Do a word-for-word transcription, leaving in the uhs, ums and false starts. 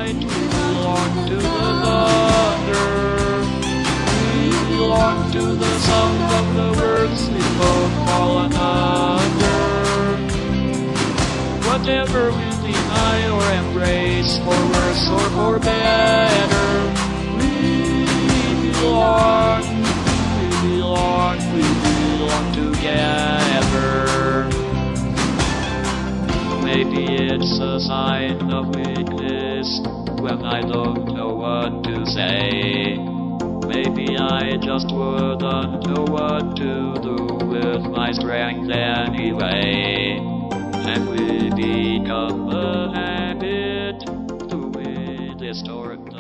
night, we belong to the thunder. We belong to the sound of the words we both fallen under. Whatever we deny or embrace, for worse or for better, we belong, we belong, we belong together. Maybe it's a sign of weakness when I don't know what to say. Maybe I just wouldn't know what to do with my strength anyway. And we become a habit to distort the